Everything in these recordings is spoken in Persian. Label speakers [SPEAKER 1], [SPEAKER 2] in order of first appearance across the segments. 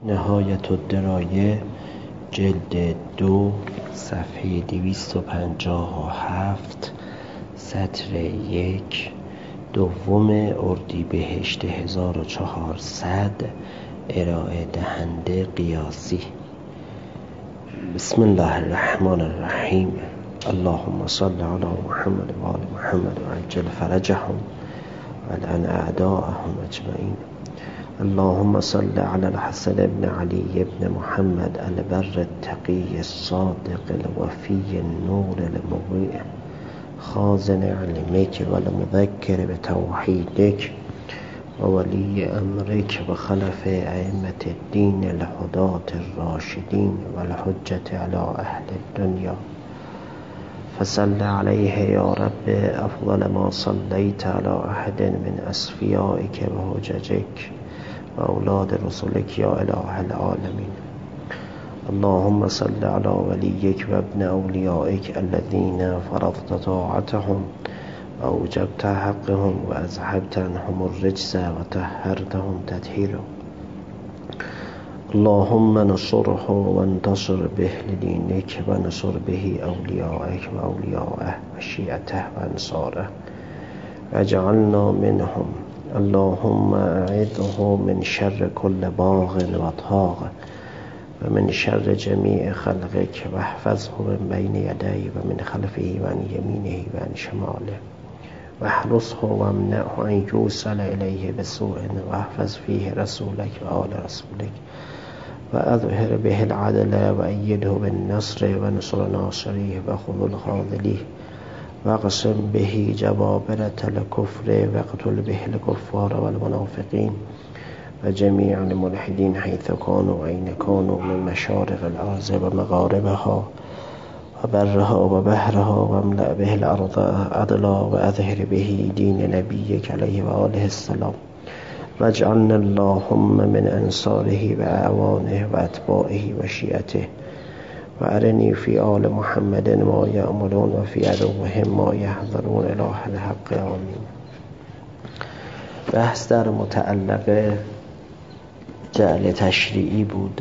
[SPEAKER 1] نهایت الدرایه جلد 2 صفحه 257 سطر 1 دوم اردیبهشت 1400 ارائه دهنده قیاسی. بسم الله الرحمن الرحیم. اللهم صل علی محمد و آل محمد و عجل فرجهم و لعن اعداءهم اجمعین. اللهم صل على الحسن بن علي بن محمد البر التقي الصادق الوفي النور المضيء خازن علمك والمذكر بتوحيدك وولي أمرك وخلف أئمة الدين الهداة الراشدين والحجة على أهل الدنيا، فصل عليه يا رب أفضل ما صليت على أحد من أصفيائك وحججك وأولاد رسولك يا إله العالمين. اللهم صل على وليك وابن أوليائك الذين فرضت طاعتهم وأوجبت حقهم وأذهبت عنهم الرجس وطهرتهم تطهيرا. اللهم نصره وانتصر به لدينك ونصر به أوليائك وأولياءه وشيعته وأنصاره واجعلنا منهم. اللهم أعذه من شر كل باغ وطاغ ومن شر جميع خلقك واحفظه من بين يديه ومن خلفه وعن يمينه وعن شماله واحرسه وامنعه أن يوصل إليه بسوء واحفظ فيه رسولك وآل رسولك وأظهر به العدل وأيده بالنصر ونصر ناصريه وخذل الخاذليه واقسم به جبابرة الكفر واقتل به الكفار والمنافقين وجميع الملحدين حيث كانوا وأين كانوا من مشارق الأرض ومغاربها وبرها وبحرها واملأ به الأرض عدلا وأظهر به دين نبيك عليه وآله السلام واجعلنا اللهم من أنصاره وأعوانه وأتباعه وشيعته وأرني في آل محمد ما يأمرون وفي عدوهم ما يحذرون إله الحق. آمين. بحث در متعلق جعل تشریعی بود.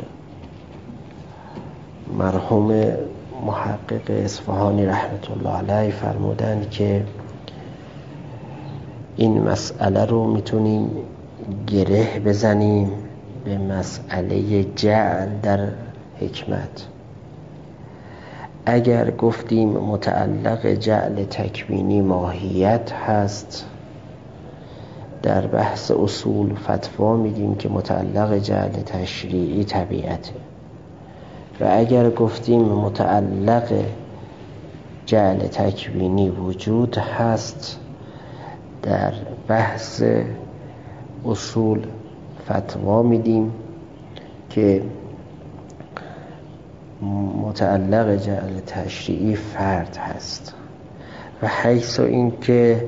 [SPEAKER 1] مرحوم محقق اصفهانی رحمت الله علیه فرمودند که این مسئله رو میتونیم گره بزنیم به مسئله جعل در حکمت. اگر گفتیم متعلق جعل تکوینی ماهیت هست، در بحث اصول فتوا میدیم که متعلق جعل تشریعی طبیعته. و اگر گفتیم متعلق جعل تکوینی وجود هست، در بحث اصول فتوا میدیم که متعلق جعل تشریعی فرد هست. و حیث این که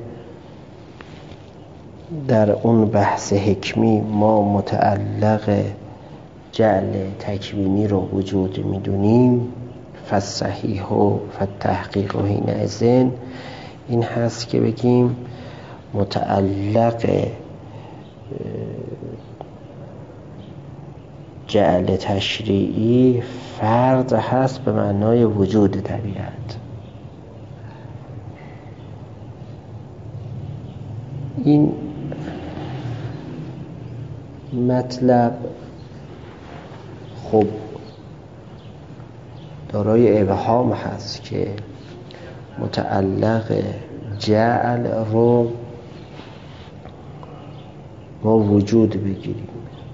[SPEAKER 1] در اون بحث حکمی ما متعلق جعل تکوینی رو وجود میدونیم، فالصحیح و فالتحقیق و حینئذ این هست که بگیم متعلق جعل تشریعی فرد هست به معنای وجود طبیعت. این مطلب خب دارای ابهام هست که متعلق جعل رو ما وجود بگیریم،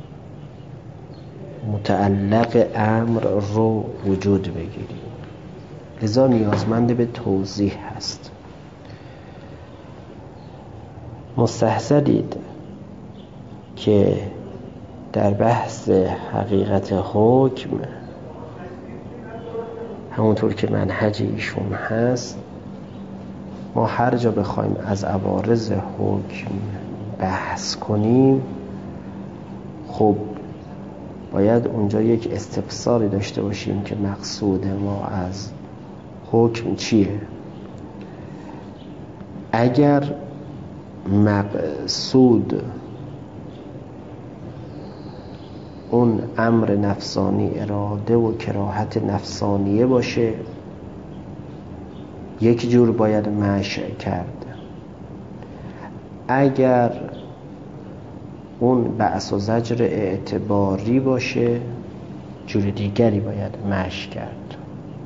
[SPEAKER 1] متعلق امر رو وجود بگیریم. لذا نیازمند به توضیح هست. مستحضرید که در بحث حقیقت حکم همونطور که منهج ایشون هست، ما هر جا بخوایم از عوارض حکم بحث کنیم، خب باید اونجا یک استفساری داشته باشیم که مقصود ما از حکم چیه. اگر مقصود اون امر نفسانی اراده و کراهت نفسانیه باشه، یک جور باید مشی کرد. اگر اون بأس و زجر اعتباری باشه، جور دیگری باید مشی کرد.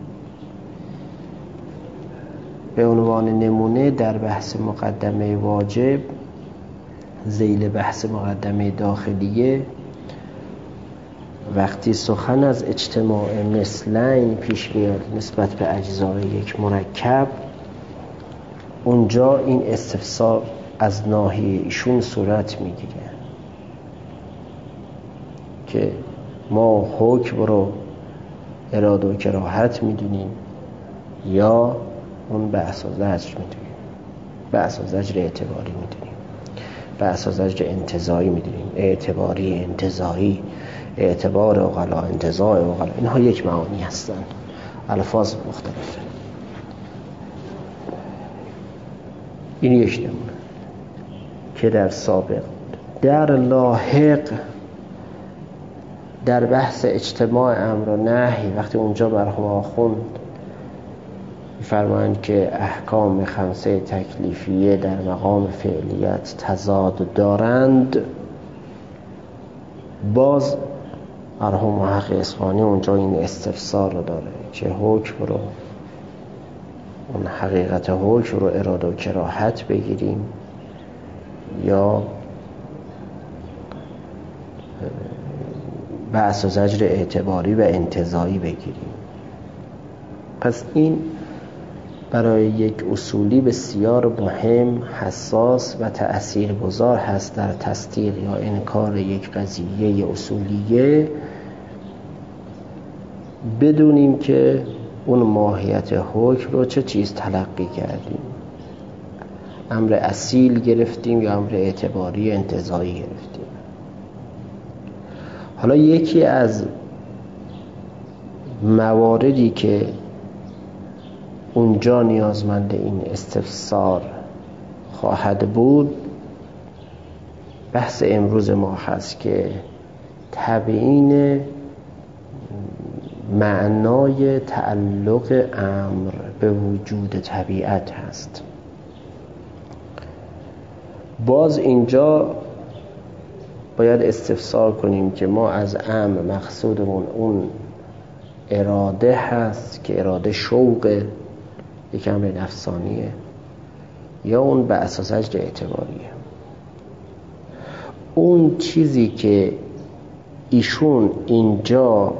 [SPEAKER 1] به عنوان نمونه در بحث مقدمه واجب، ذیل بحث مقدمه داخلیه، وقتی سخن از اجتماع مثلین پیش میاد نسبت به اجزای یک مرکب، اونجا این استفسار از ناحیه ایشون صورت میگیره که ما حکم رو اراده و کراهت میدونیم یا اون بأس و زجر میدونیم. بأس و زجر اعتباری میدونیم، بأس و زجر انتزاعی میدونیم، اعتباری، انتزاعی، اعتبار عقلا، انتزاع عقلا، اینها یک معانی هستن، الفاظ مختلفه. این یک نمونه که در سابق. در لاحق در بحث اجتماع امر و نهی، وقتی اونجا مرحوم آخوند فرمایند که احکام خمسه تکلیفیه در مقام فعلیت تضاد دارند، باز مرحوم محقق اصفهانی اونجا این استفسار رو داره که حکم رو، اون حقیقت حکم رو اراده و کراهت بگیریم یا بأس و زجر اعتباری و انتزاعی بگیریم. پس این برای یک اصولی بسیار مهم، حساس و تأثیرگذار هست در تصدیق یا انکار یک قضیه اصولیه، بدونیم که اون ماهیت حکم رو چه چیز تلقی کردیم، امر اصیل گرفتیم یا امر اعتباری انتزاعی گرفتیم. حالا یکی از مواردی که اونجا نیازمند این استفسار خواهد بود، بحث امروز ما هست که تبیین معنای تعلق امر به وجود طبیعت هست. باز اینجا باید استفسار کنیم که ما از امر مقصودمون اون اراده هست که اراده شوق یک امر نفسانیه یا اون به اساس زجر اعتباریه. اون چیزی که ایشون اینجا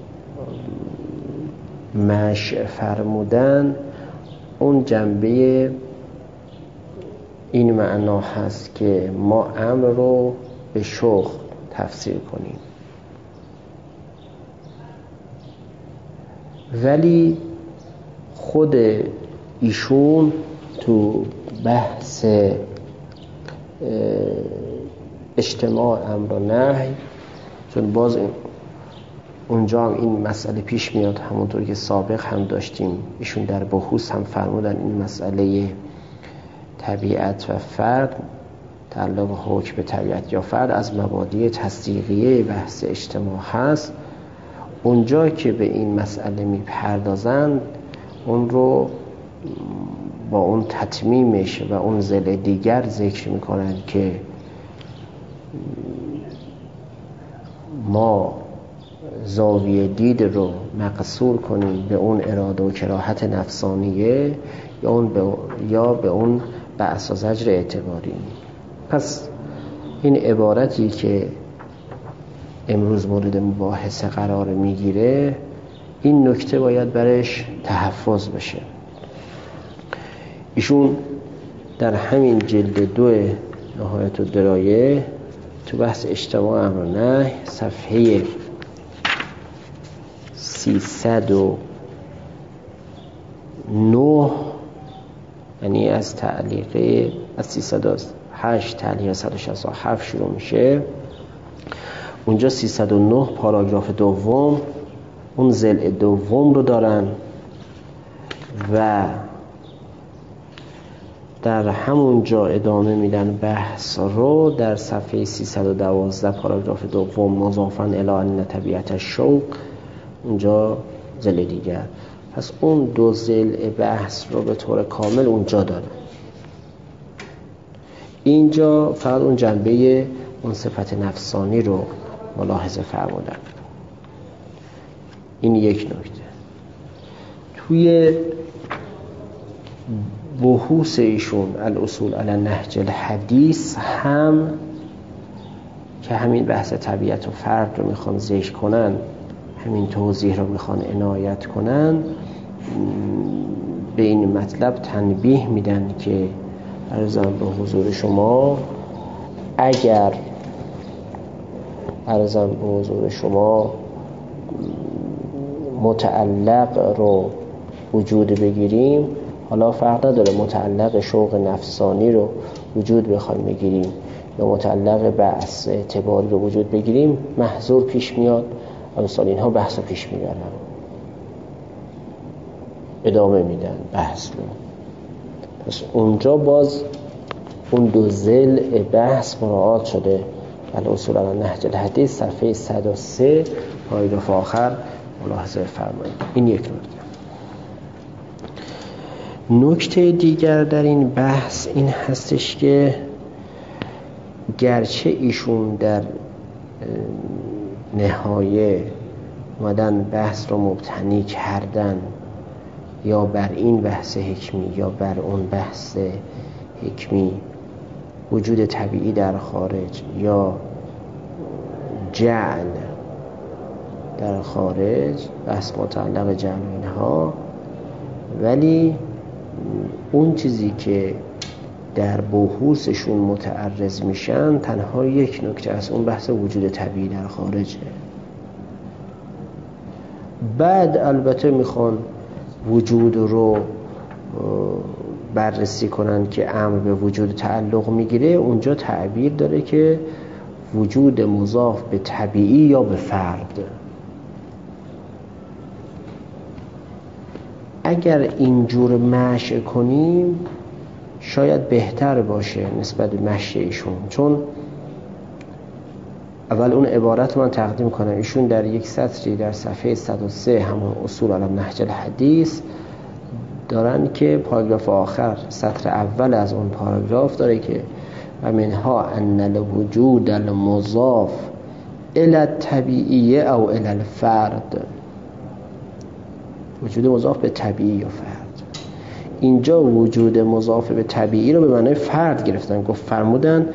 [SPEAKER 1] مشع فرمودن، اون جنبه این معنا هست که ما امر رو به شوق تفسیر کنیم، ولی خود ایشون تو بحث اجتماع امر و نهی، چون باز اونجا هم این مسئله پیش میاد، همونطور که سابق هم داشتیم، ایشون در بحوث هم فرمودن این مسئله طبیعت و فرد، تعلق حکم به طبیعت یا فرد از مبادی تصدیقیه بحث اجتماع هست. اونجا که به این مسئله میپردازند، اون رو با اون تتمیمش و اون ضلع دیگر ذکر میکنند که ما زاویه دید رو مقصور کنیم به اون اراده و کراهت نفسانیه یا به اون بأس و زجر اعتباری. پس این عبارتی که امروز مورد مباحثه قرار میگیره، این نکته باید برش تحفظ بشه. ایشون در همین جلد 2 نهایت الدرایه تو بحث اجتماع امر و نهی صفحه 309، یعنی از تعلیق از 308 تعلیق 167 شروع میشه. اونجا 309 پاراگراف دوم اون ضلع دوم رو دارن و در همون جا ادامه میدن بحث رو در صفحه 312 پاراگراف دوم مضافاً الی ان طبیعت الشوق، اونجا ضلع دیگر. پس اون دو ضلع بحث رو به طور کامل اونجا داره. اینجا فقط اون جنبه اون صفت نفسانی رو ملاحظه فرمودن. این یک نکته. توی بحوث ایشون الاصول علی نهج الحدیث هم که همین بحث طبیعت و فرد رو میخوان ذکر کنن، همین توضیح رو میخوان عنایت کنن، به این مطلب تنبیه میدن که عرضم به حضور شما اگر متعلق رو وجود بگیریم، حالا فرق نداره متعلق شوق نفسانی رو وجود بخوایم بگیریم یا متعلق بحث اعتباری رو وجود بگیریم، محظور پیش میاد. امثال اینها بحث رو پیش میبرن، ادامه میدن بحث رو. پس اونجا باز اون دو ضلع بحث مراعات شده. الاصول علی نهج الحدیث صفحه 103 پاراگراف آخر ملاحظه فرمایید. این یک نکته. نکته دیگر در این بحث این هستش که گرچه ایشون در نهایه اومدن بحث رو مبتنی کردن یا بر این بحث حکمی یا بر اون بحث حکمی، وجود طبیعی در خارج یا جعل در خارج، بحث متعلق جمع اینها، ولی اون چیزی که در بحوثشون متعرض میشن تنها یک نکته از اون بحث وجود طبیعی در خارجه. بعد البته میخوان وجود رو بررسی کنن که امر به وجود تعلق میگیره. اونجا تعبیر داره که وجود مضاف به طبیعی یا به فرد. اگر اینجور مشی کنیم شاید بهتر باشه نسبت به مشی ایشون، چون اول اون عبارت من تقدیم کنم. ایشون در یک سطری در صفحه 103 همون اصول علی نهج الحدیث دارن که پاراگراف آخر سطر اول از اون پاراگراف داره که و منها ان الوجود المضاف الی الطبیعی او الی الفرد، وجود مضاف به طبیعی یا فرد. اینجا وجود مضاف به طبیعی رو به معنای فرد گرفتن. گفت فرمودن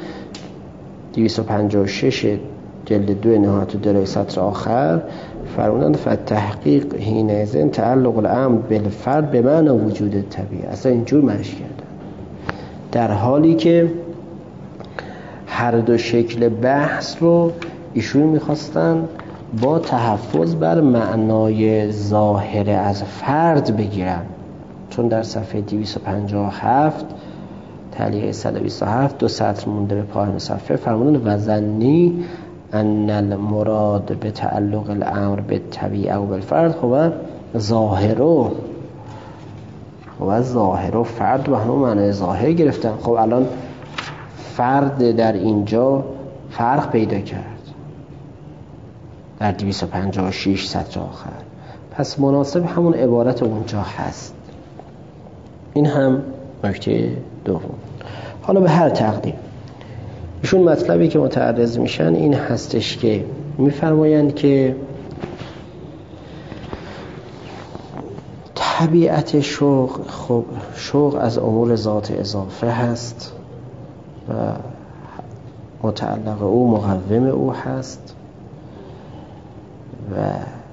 [SPEAKER 1] 256 جلد 2 نهایت الدرای سطر آخر فرمودن فتحقیق حینئذ تعلق الامر بالفرد به معنی وجود طبیعی. اصلا اینجور معنیش کردن، در حالی که هر دو شکل بحث رو ایشون میخواستن با تحفظ بر معنای ظاهر از فرد بگیرن. چون در صفحه 257 تعلیق 127 دو سطر مونده به پایان صفحه فرمودن وزنی ان المراد به تعلق الامر به طبیعه و بالفرد هو ظاهرو فرد و همون معنای ظاهر گرفتن. خب الان فرد در اینجا فرق پیدا کرد در 256 سطر آخر، پس مناسب همون عبارت اونجا هست. این هم نکته دوم. حالا به هر تقدیم ایشون مطلبی که متعرض میشن این هستش که میفرمایند که طبیعت شوق، خب شوق از امور ذات اضافه هست و متعلق او مقوم او هست و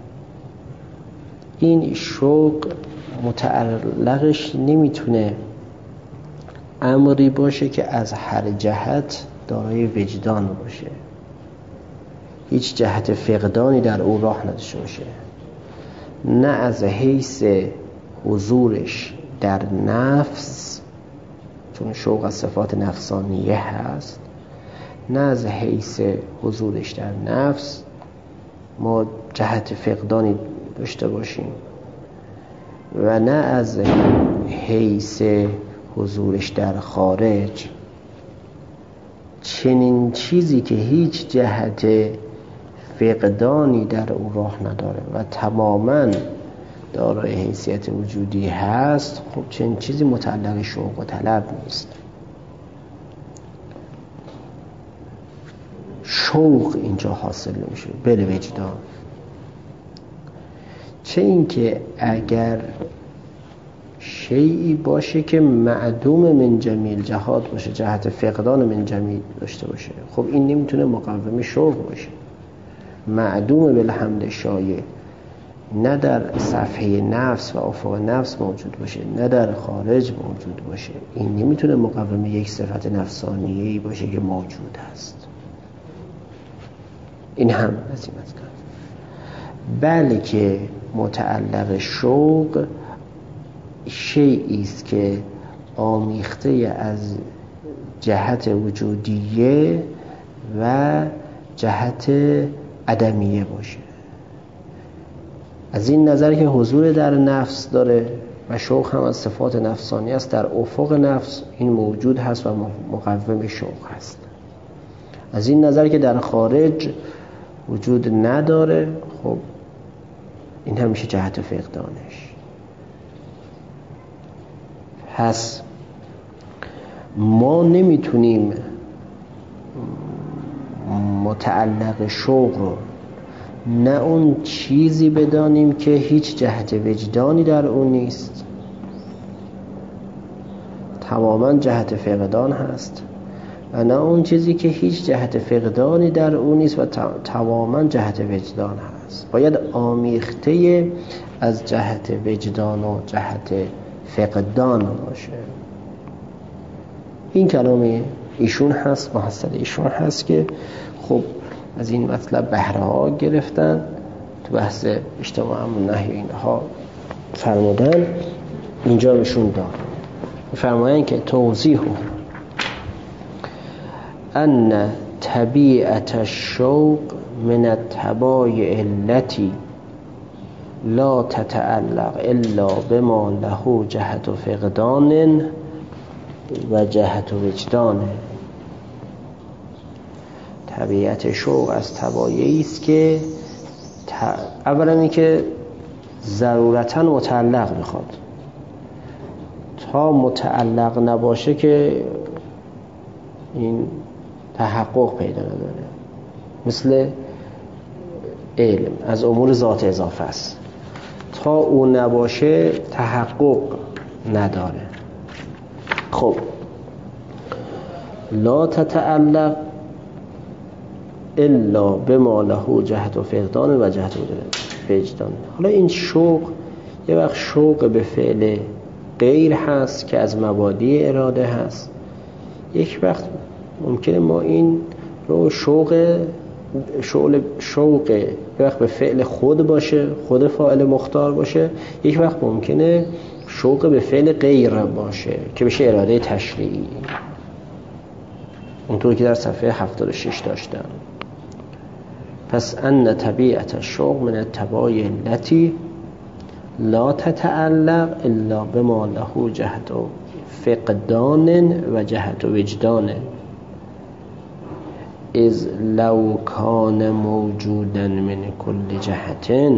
[SPEAKER 1] این شوق متعلقش نمیتونه امری باشه که از هر جهت دارای وجدان باشه، هیچ جهت فقدانی در او راه نداشته باشه، نه از حیث حضورش در نفس، چون شوق از صفات نفسانیه هست، نه از حیث حضورش در نفس ما جهت فقدانی داشته باشیم و نه از حیث حضورش در خارج چنین چیزی که هیچ جهت فقدانی در او راه نداره و تماماً دارای حیثیت وجودی هست، خب چنین چیزی متعلق شوق و طلب نیست. شوق اینجا حاصل نمیشه بل وجدان. چه اینکه اگر شیئی باشه که معدوم من جمیل جهات باشه، جهت فقدان من جمیل داشته باشه، خب این نمیتونه مقوم شوق باشه. معدوم بالحمل شایع، نه در صفحه نفس و افق نفس موجود باشه، نه در خارج موجود باشه، این نمیتونه مقوم یک صفت نفسانیه‌ای باشه که موجود هست. این هم از این مطلب. بلکه متعلق شوق شیئی است که آمیخته از جهت وجودیه و جهت عدمیه باشه. از این نظر که حضور در نفس داره و شوق هم از صفات نفسانی است، در افق نفس این موجود هست و مقوم شوق هست. از این نظر که در خارج وجود نداره، خب این همیشه جهت فقدانش. پس ما نمیتونیم متعلق شوق رو نه اون چیزی بدانیم که هیچ جهت وجدانی در اون نیست، تماما جهت فقدان هست، و نه اون چیزی که هیچ جهت فقدانی در اون نیست و تماما جهت وجدان هست. باید آمیخته از جهت وجدان و جهت فقدان باشه. این کلام ایشون هست، محصل ایشون هست که خب از این مطلب بهره ها گرفتن، تو بحث اجتماع و نهی اینها فرمودن. اینجا بهشون داد فرمایند که توضیح ان طبیعت الشوق من الطبایع التي لا تتعلق الا بما له جهت فقدان و جهت وجدان. طبیعت شوق از طبایعی است که اولا این که ضرورتاً متعلق میخواد، تا متعلق نباشه که این تحقق پیدا نداره. مثل علم از امور ذات اضافه است، تا اون نباشه تحقق نداره. خب لا تتعلق الا بما له جهت و فقدان و جهت وجدان. حالا این شوق یه وقت شوق به فعل غیر هست که از مبادی اراده هست، یک وقت ممکنه ما این رو شوق یه وقت به فعل خود باشه، خود فاعل مختار باشه، یک وقت ممکنه شوق به فعل غیر باشه که بشه اراده تشریعی، اونطور که در صفحه 76 داشتم. پس ان طبیعت الشوق من الطبایع التي لا تتعلق الا بما له جهت فقدان و جهت وجدان، اذ لو کان موجودا من کل جهت،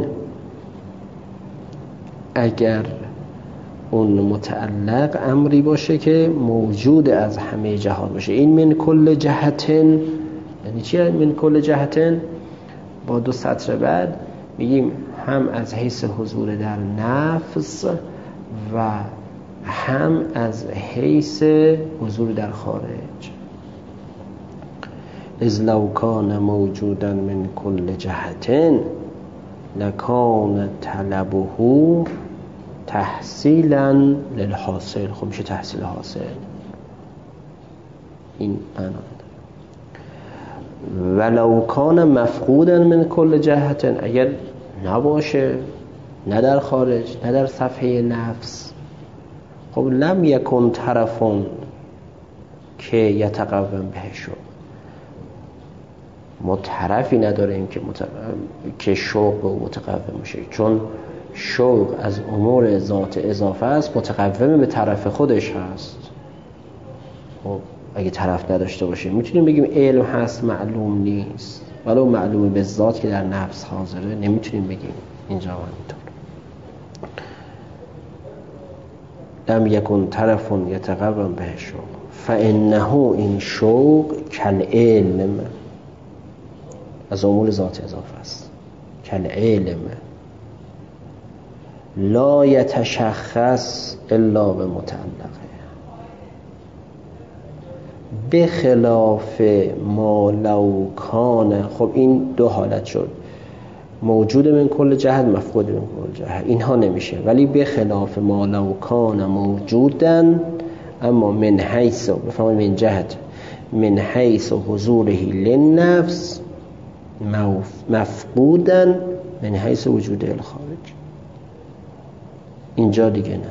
[SPEAKER 1] اگر اون متعلق امری باشه که موجود از همه جهات باشه. این من کل جهت یعنی چیه؟ من کل جهت با دو سطر بعد میگیم هم از حیث حضور در نفس و هم از حیث حضور در خارج. اذ لو کان موجودا من کل جهت لکان طلبه تحصیلا للحاصل. خب میشه تحصیل حاصل. این معنا ولو کان مفقودا من کل جهت، اگر نباشه نه در خارج نه در صفحه نفس، خب لم یکن طرفون که یتقوم به شوق، ما طرفی نداریم که شوق به متقوم میشه، چون شوق از امور ذات اضافه است، متقوم به طرف خودش هست. خب اگه طرف نداشته باشیم میتونیم بگیم علم هست معلوم نیست، ولو معلومه به ذات که در نفس حاضره نمیتونیم بگیم. اینجا همینطور. لم یکن طرف یتقرب به شوق فانه، این شوق کالعلم، از امور ذات اضافه است. کالعلم لا یتشخص الا به متعلقه، به خلاف ما لو کان. خب این دو حالت شد، موجود من کل جهت، مفقود من کل جهت، اینها نمیشه. ولی به خلاف ما لو کان موجودن، اما من حیث، بفهمید من جهت، من حیث حضوره للنفس، مفقودن من حیث وجود الخارج. اینجا دیگه نه.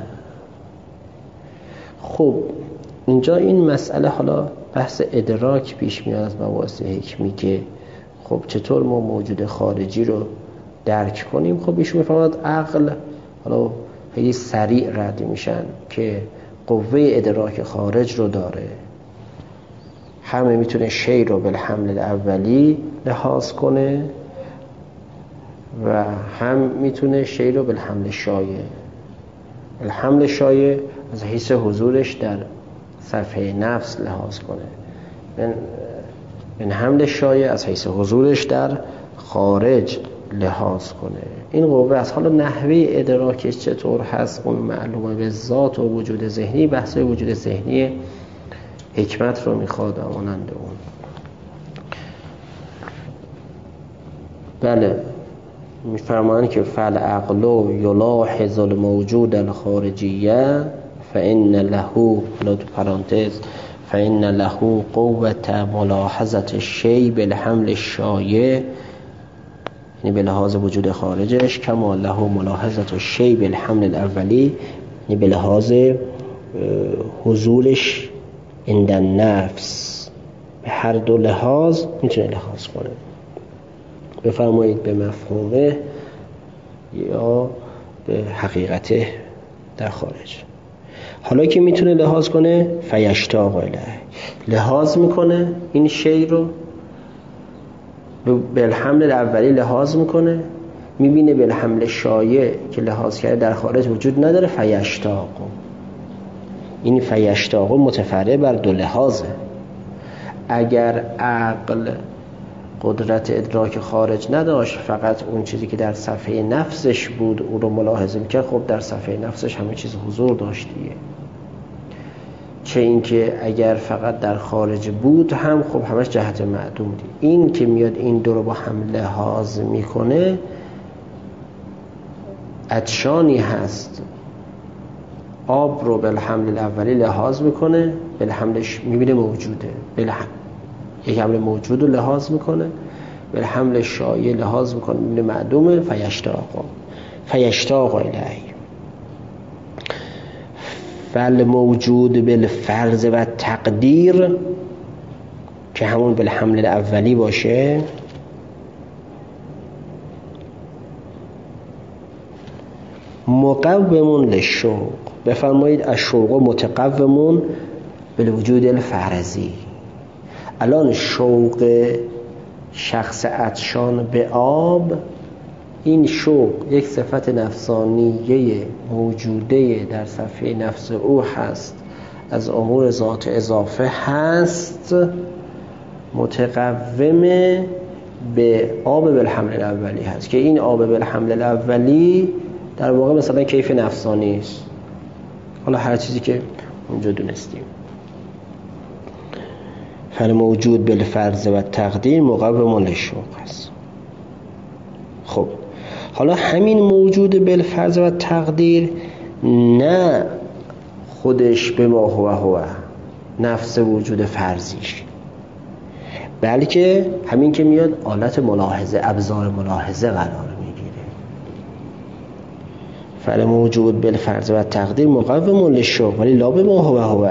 [SPEAKER 1] خب اینجا این مسئله، حالا بحث ادراک پیش میاد از مباحث حکمی که خب چطور ما موجود خارجی رو درک کنیم. خب ایشون میفهمد عقل، حالا خیلی سریع رد میشن که قوه ادراک خارج رو داره، همه میتونه شی رو بالحمل الاولی لحاظ کنه و هم میتونه شی رو بالحمل شایع. الحمل شایع از حیث حضورش در صفحه نفس لحاظ کنه، من حمل شایع از حیث حضورش در خارج لحاظ کنه. این قوه از حالا نحوه ادراکش چطور هست اون معلومه به ذات و وجود ذهنی. بحث وجود ذهنی حکمت رو میخواد مانند اون. بله میفرمایند که فل عقل یلاحظ الموجود الخارجیه فإن له، حالا تو پرانتز، فإن له قوت ملاحظه الشیء بالحمل الشایع، یعنی به لحاظ وجود خارجش، کما له ملاحظه الشیء بالحمل الاولی، یعنی به لحاظ حضورش عند النفس. به هر دو لحاظ میتونه لحاظ کنه. بفرمایید به مفهومه یا به حقیقته در خارج. حالا که میتونه لحاظ کنه، فیشتاق الیه، لحاظ میکنه این شی رو، بالحمل الاولی لحاظ میکنه، میبینه بالحمل شایع که لحاظ کرده در خارج وجود نداره، فیشتاق. این فیشتاق متفرع بر دو لحاظه. اگر عقل قدرت ادراک خارج نداشت، فقط اون چیزی که در صفحه نفسش بود اون رو ملاحظه میکرد، خب در صفحه نفسش همه چیز حضور داشتیه. چه اینکه اگر فقط در خارج بود هم خب همش جهت معدوم دید. این که میاد این دو رو با هم لحاظ میکنه، عطشانی هست، آب رو بالحمل الاولی لحاظ میکنه، بالحملش میبینه موجوده، یک حمل موجود رو لحاظ میکنه، بالحمل شایع لحاظ میکنه، میبینه معدومه، فیشتاق الیه. فالموجود بالفرض و تقدیر، که همون بالحمل الاولی باشه، مقومون للشوق. بفرمایید الشوق متقومون بالوجود الفرضی. الان شوق شخص عطشان به آب، این شوق یک صفت نفسانیه موجوده در صفحه نفس او هست، از امور ذات اضافه هست، متقوم به آب بالحمل الاولی هست، که این آب بالحمل الاولی در واقع مثلا کیف نفسانی است، حالا هر چیزی که اونجا دونستیم. فالموجود بالفرض و تقدیر مقوم للشوق است. خب حالا همین موجود بالفرض و تقدیر نه خودش به ما هو نفس وجود فرضیش، بلکه همین که میاد آلت ملاحظه، ابزار ملاحظه قرار میگیره. فالموجود بالفرض و تقدیر مقوم للشوق، ولی لا به ما هو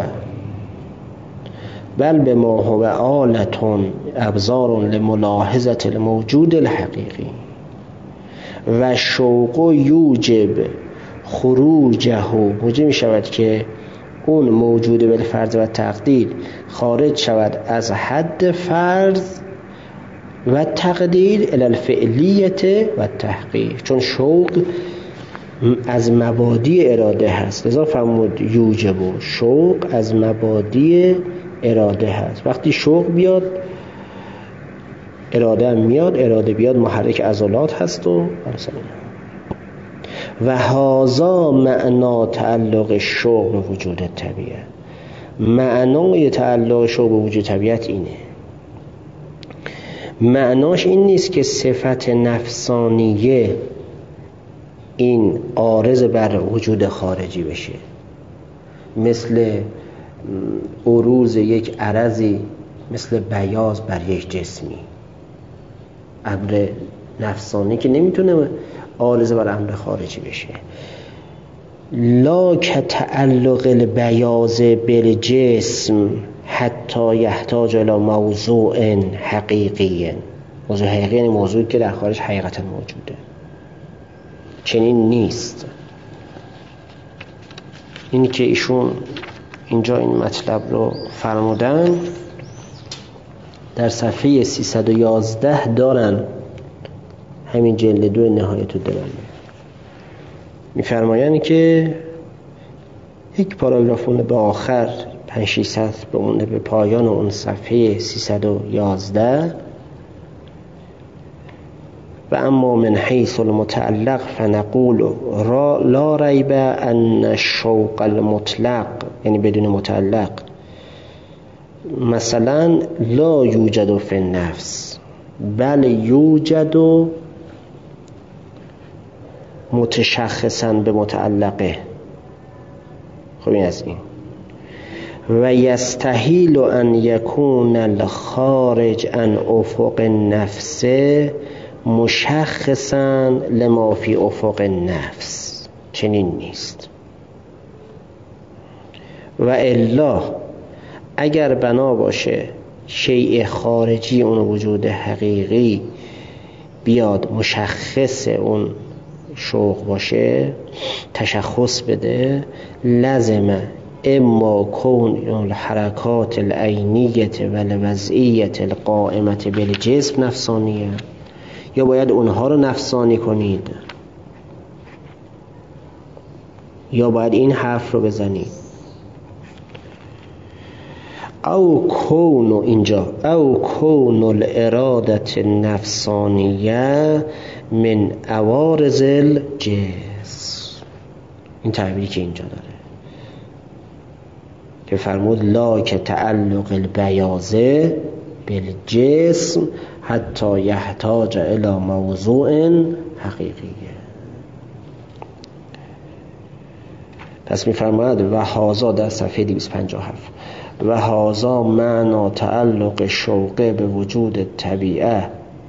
[SPEAKER 1] بل به ما هو آلتون ابزار لملاحظه الموجود الحقیقی و شوق یوجب خروجه، موجب می شود که اون موجود بالفرض و تقدیر خارج شود از حد فرض و تقدیر الی الفعلیت و تحقیق، چون شوق از مبادی اراده هست. لذا فرمود یوجب، شوق از مبادی اراده هست. وقتی شوق بیاد اراده هم میاد، اراده بیاد محرک عضلات هست و هازا معنا تعلق شوق به وجود طبیعت. معنای تعلق شوق به وجود طبیعت اینه، معناش این نیست که صفت نفسانیه این عارض بر وجود خارجی بشه، مثل عروض یک عرضی، مثل بیاض بر یک جسمی. امر نفسانی که نمیتونه عارض بر امر خارجی بشه. لا که تعلق البیاض بالجسم حتی یحتاج الى موضوع حقیقی. موضوع حقیقی یعنی موضوعی که در خارج حقیقتا موجوده. چنین نیست. این که ایشون اینجا این مطلب رو فرمودن در صفحه 311 دارن، همین جلد 2 نهایت الدلایل میفرمایند که یک پاراگرافون به آخر 5-6 سطر به اون به پایان اون صفحه 311 و اما من حیث المتعلق فنقول لا ریب ان الشوق المطلق، یعنی بدون متعلق، مثلا لا یوجد فی النفس بل یوجد متشخصا به متعلقه. خب این از این. و یستحیل ان یکون الخارج عن افق النفس مشخصا لما فی افق النفس. چنین نیست. و الا اگر بنا باشه شیء خارجی اون وجود حقیقی بیاد مشخص اون شوق باشه، تشخص بده، لازمه اما کون الحرکات العینیت و الوضعیت القائمت بالجسم نفسانیه، یا باید اونها رو نفسانی کنید، یا باید این حرف رو بزنید. او کون اینجا او کون الارادت النفسانیه من عوارض الجسم، این تعبیری که اینجا داره که فرمود لا که تعلق البیاضه بالجسم حتی یحتاج الى موضوع حقیقیه. پس میفرماید و هازا در صفحه 257 و هازا معنا تعلق شوقه به وجود طبیعه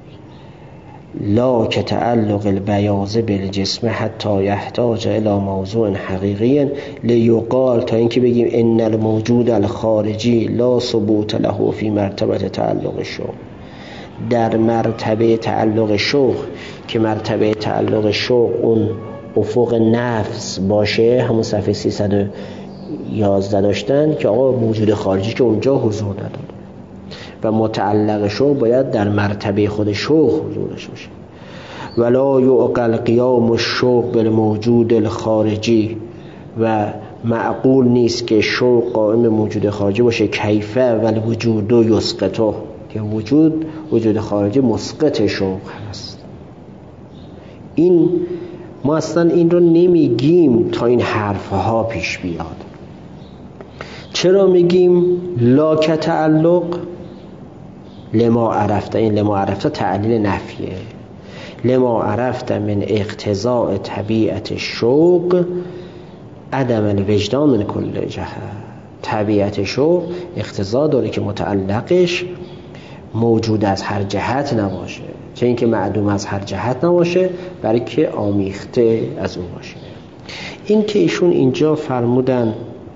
[SPEAKER 1] لا که تعلق البیاضه بالجسم حتی یحتاج الى موضوع حقیقی لیقال، تا اینکه بگیم ان الموجود الخارجی لا ثبوت له فی مرتبه تعلق شوق، در مرتبه تعلق شوق که مرتبه تعلق شوق اون افق نفس باشه، همون صفحه 311 داشتن که آقا موجود خارجی که اونجا حضور نداره و متعلق شوق باید در مرتبه خود شوق حضورش باشه. ولا یعقل قیام الشوق بالموجود الخارجی، و معقول نیست که شوق قائم موجود خارجی باشه، کیفه والوجود یسقطه، که وجود خارجی مسقط شوق هست. این ما اصلا این رو نمیگیم تا این حرفها پیش بیاد. چرا میگیم لا که تعلق؟ لما عرفته، این لما عرفته تعلیل نفیه. لما عرفته من اقتضاء طبیعت شوق عدم الوجدان من کل جهت. طبیعت شوق اقتضا داره که متعلقش موجود از هر جهت نباشه، چه اینکه معدوم از هر جهت نباشه، برای که آمیخته از اون باشه. این که ایشون اینجا فرمودن،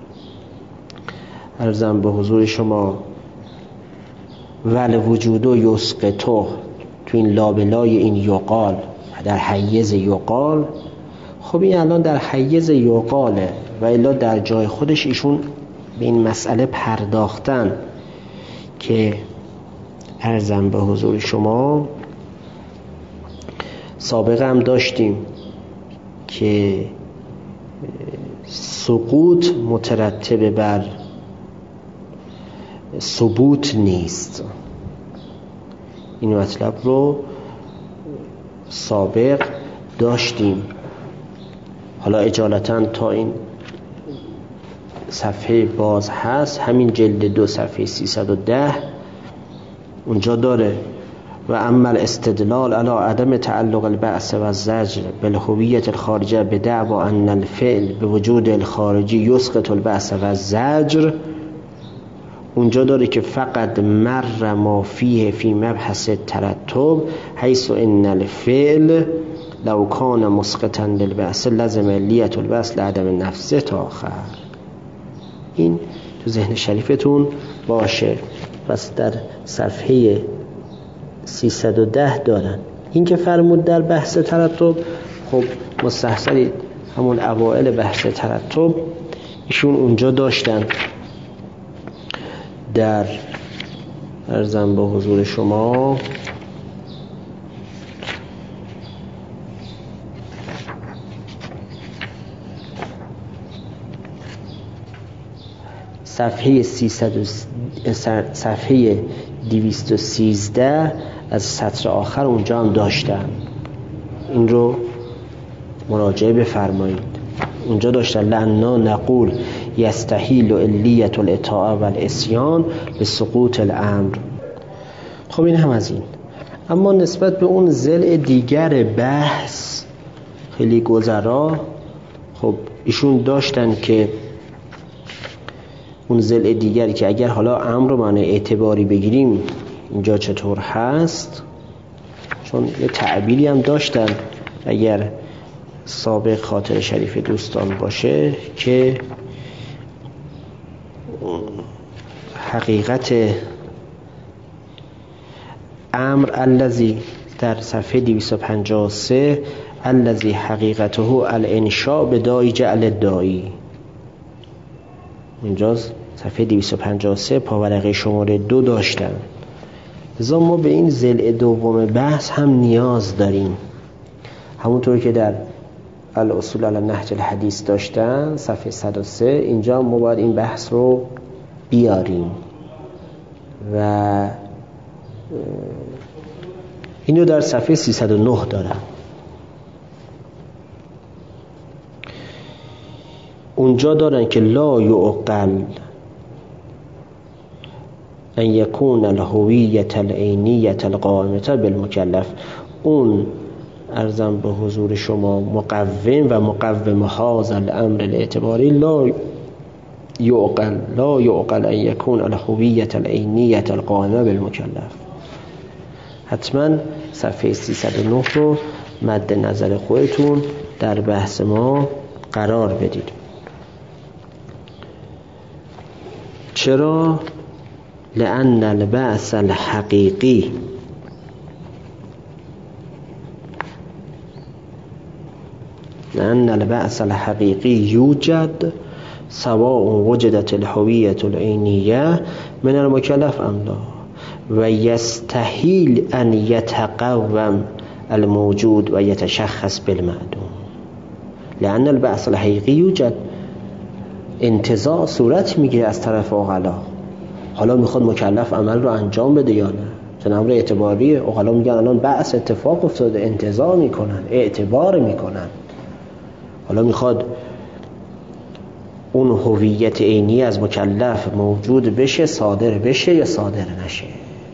[SPEAKER 1] عرضم به حضور شما، ول وجود و یسقطه، تو این لابلای این یقال، در حیز یقال. خب این الان در حیز یقاله و الا در جای خودش ایشون به این مسئله پرداختن که عرضم به حضور شما سابق هم داشتیم که سقوط مترتب بر ثبوت نیست. این مطلب رو سابق داشتیم. حالا اجالتا تا این صفحه باز هست، همین جلد 2 صفحه 310 اونجا داره و اما الاستدلال علی عدم تعلق البعث و الزجر بالهویت الخارجه بدعوا ان الفعل به وجود الخارجی یسقط البعث و الزجر، اونجا داره که فقط مر ما فیه فی مبحث ترتب حیث ان الفعل لو کان مسقطا للبعث لازم علیت البعث لعدم نفسه تا آخر. این تو ذهن شریفتون باشه. پس در صفحه 310 دارن این که فرمود در بحث ترتب. خب مستحضرید همون اوائل بحث ترتب ایشون اونجا داشتن در عرضم به حضور شما صفحه 213 از سطر آخر اونجا هم داشتن. این رو مراجعه بفرمایید. اونجا داشتن لأننا نقول یستحیل علیت الاطاعه و العصیان به سقوط الامر. خب این هم از این. اما نسبت به اون ضلع دیگر بحث خیلی گذرا، خب ایشون داشتن که اون ضلع دیگری که اگر حالا امر رو معنی اعتباری بگیریم اینجا چطور هست، چون یه تعبیری هم داشتن اگر سابق خاطر شریف دوستان باشه که حقیقت امر الذی در صفحه 253 الذی حقیقته الانشاء بداعی جعل داعی، اونجا صفحه 253 پاورقه شماره 2 داشتن. لذا ما به این ضلع دوم بحث هم نیاز داریم، همونطور که در الاصول علی نهج الحدیث داشتن صفحه 103. اینجا ما باید این بحث رو بیاریم و اینو در صفحه 309 دارم. اونجا دارن که لا یعقل ان یکون الهویت العینیت القائمه بالمکلف. اون ارزم به حضور شما مقوم و مقوم هذا الامر الاعتباری لا یعقل ان یکون الهویت العینیت القائمه بالمکلف. حتما صفحه 309 رو مد نظر خودتون در بحث ما قرار بدید. چرا؟ لأن البعث الحقیقی یوجد سواء وجدت الهویت العینیه من المکلف ام لا و یستحیل ان یتقوم الموجود و یتشخص بالمعدوم. لأن البعث الحقیقی یوجد، انتزاع صورت میگیره از طرف عقلا. حالا میخواد مکلف عمل رو انجام بده یا نه، چون امر اعتباریه. عقلا میگن الان بعث اتفاق افتاده، انتزاع میکنن، اعتبار میکنن. حالا میخواد اون هویت عینی از مکلف موجود بشه، صادر بشه یا صادر نشه.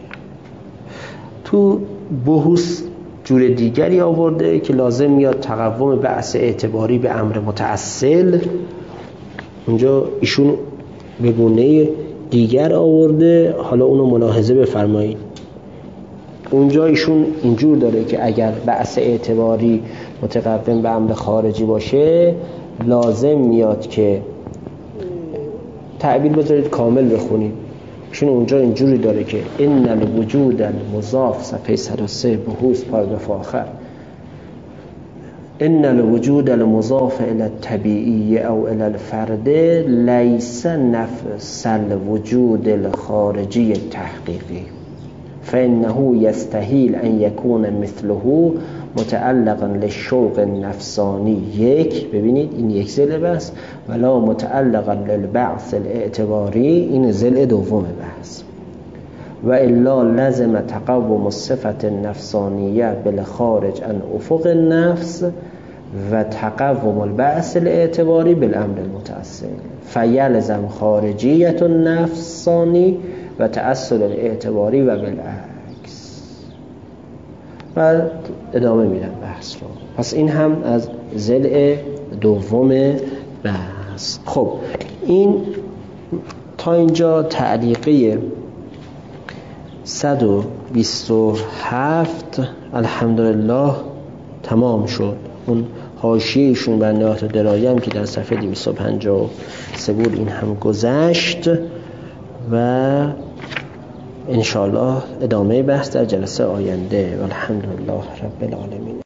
[SPEAKER 1] تو بحوث جور دیگری آورده که لازم میاد تقوم بعث اعتباری به امر متأصل. اونجا ایشون به گونه دیگر آورده، حالا اونو ملاحظه بفرمایید. اونجا ایشون اینجور داره که اگر بعث اعتباری متقوم به امر خارجی باشه لازم میاد که تعبیر بذارید کامل بخونید. ایشون اونجا اینجوری داره که ان الوجود المضاف صفحه 103 بحوث پاراگراف آخر ان الوجود المضاف الى الطبيعي او الى الفرد ليس نفس الوجود الخارجي التحقيقي فانه يستحيل ان يكون مثله متعلقا للشوق النفسانی. ببینید این یک ضلع بحث، ولا متعلقا للبعث الاعتباری، این ضلع دوم بحث. و الا لازم تقوم الصفة النفسانیه بالخارج عن افق النفس و تقوم البعث الاعتباری بالامر المتأصل فیلزم خارجیت النفسانی و تأصل الاعتباری و بالعکس. و ادامه میدم بحث رو. پس این هم از ضلع دوم بحث. خب این تا اینجا تعلیقه 127 الحمدلله تمام شد. اون حاشیه‌شون بر نهایت درایم که در صفحه 253 بود این هم گذشت و انشاءالله ادامه بحث در جلسه آینده. والحمدلله رب العالمین.